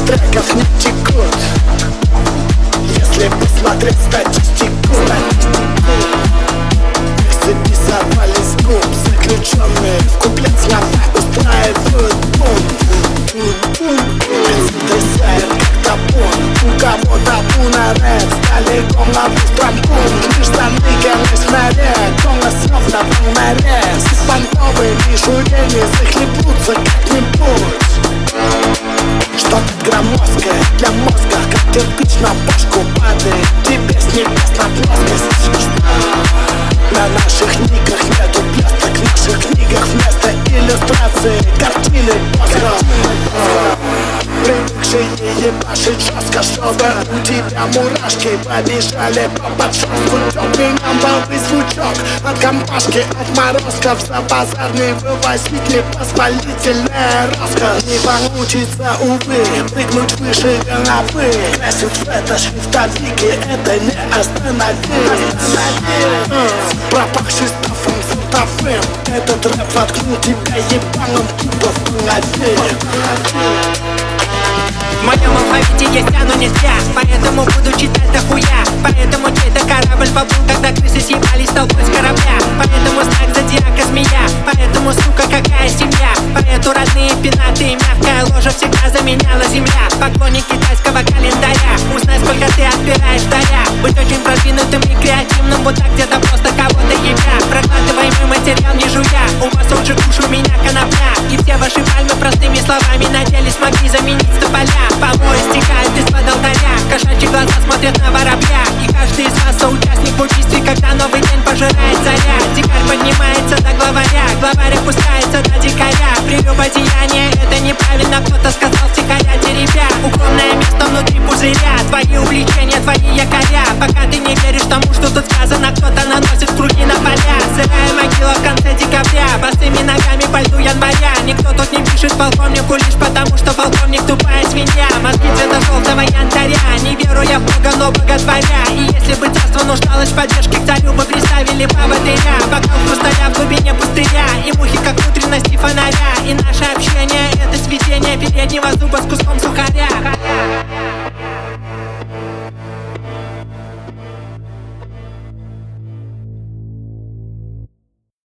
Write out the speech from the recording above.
треков не текут. Если посмотреть статистику, их записывались с губ. Заключенные в куплет слова устраивают бунт. Сотрясает как табун. У кого табу на рэп, стали голову в трампун. Лишь заныкались на рек, голос ровно в волнаре. С беспонтовыми журами захлебнуться как-нибудь. Что-то громоздкое для мозга, как кирпич на башку падает. Тебе с небес на плоскость. На наших никах нету блесток, в наших книгах вместо иллюстрации картины Босха. Привыкшие ебашить жестко, чтобы у тебя мурашки побежали по подшивку. Теплый намбовый звучок от компашки отморозков. За базарный вывозить непозволительная роскошь. Не получится, увы, прыгнуть выше головы. Красит в это шрифтовики, это не остановить. Пропахший стафом сортовым, этот рэп воткнул тебя ебаном тупо в голове. В моем алфавите есть «а», но нельзя, поэтому буду читать дохуя. Поэтому чей-то корабль поплыл, когда крысы съебались толпой с корабля. Поэтому знак зодиака змея, поэтому, сука, какая семья. Поэтому родные пенаты и мягкая ложа всегда заменяла земля. Поклонник китайского календаря, узнай, сколько ты отбираешь вдали. Быть очень продвинутым и креативным, вот так где-то просто кого-то ебя. Проглатываемый материал не жуя, у вас лучше куш, у меня конопля. И все ваши пальмы простыми словами надели, смогли заменить тополя. Помои стекают из-под алтаря, кошачьи глаза смотрят на воробья. И каждый из вас соучастник в убийстве, когда новый день пожирает заря. Дикарь поднимается до главаря, главарь опускается до дикаря. Прелюбодеяние — это неправильно, кто-то сказал стихаря теребя. Укромное место внутри пузыря, твои увлечения, твои якоря. Пока ты не веришь тому, что тут сказано, кто-то наносит круги на поля. Сырая могила в конце декабря, босыми ногами по льду января. Никто тут не пишет полковнику лишь потому, что полковник тупая свинья. Мозги цвета желтого янтаря, не веру я в Бога, но боготворя. И если бы царство нуждалось в поддержке, к царю бы приставили поводыря. Бокал хрусталя в глубине пустыря, и мухи как внутренности фонаря. И наше общение — это сведение переднего зуба с куском сухаря.